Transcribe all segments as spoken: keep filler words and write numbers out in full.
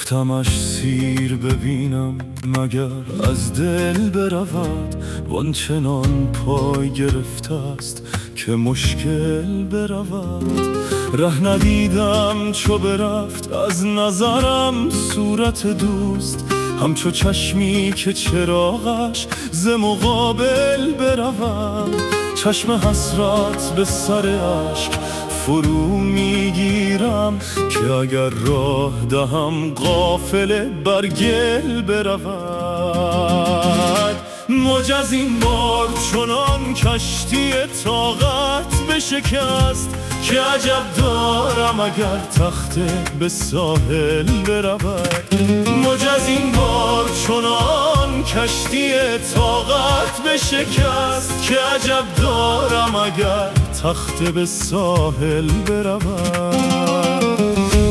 رفتمش سیر ببینم مگر از دل برود، وانچنان پای گرفته است که مشکل برود. ره ندیدم چو برفت از نظرم صورت دوست، همچو چشمی که چراغش ز مقابل برود. چشم حسرت به سر اشک فرو میگیرم که اگر راه دهم قافله بر گل برود. موج از این بار چنان کشتی طاقت بشکست که عجب دارم اگر تخته به ساحل برود. موج از این بار چنان کشتی طاقت بشکست که عجب دارم اگر تخته به ساحل برود.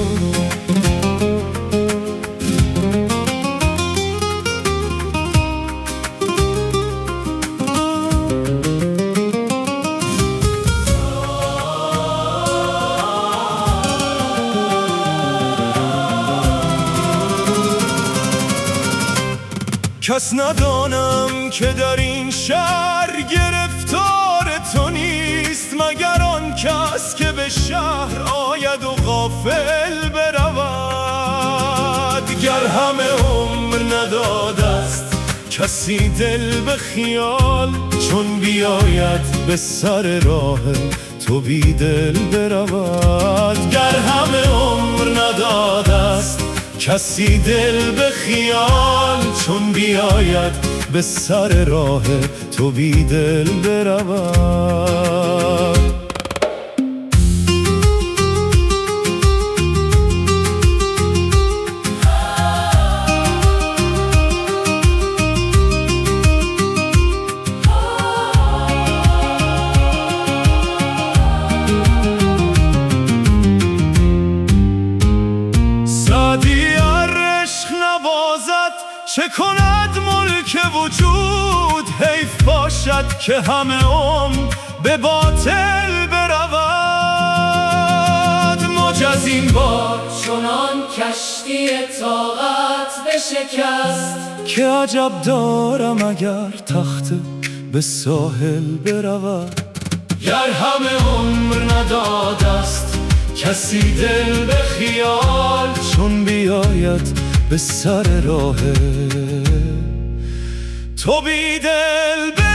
کس ندانم که در این شهر گرفتار تو نیست، مگر آن کس که به شهر آید و غافل برود. گر همه عمر نداده است کسی دل به خیال، چون بیاید به سر راه تو بی دل برود. گر همه عمر نداده است کسی دل به خیال، چون بیاید به سر راه تو بی دل برود. چه کند ملک وجود، حیف باشد که همه عمر به باطل برود. موج از این بار چنان کشتی طاقت بشکست که عجب دارم اگر تخته به ساحل برود. گر همه عمر نداده است کسی دل به خیال، چون بیاید به سر راه تو بی دل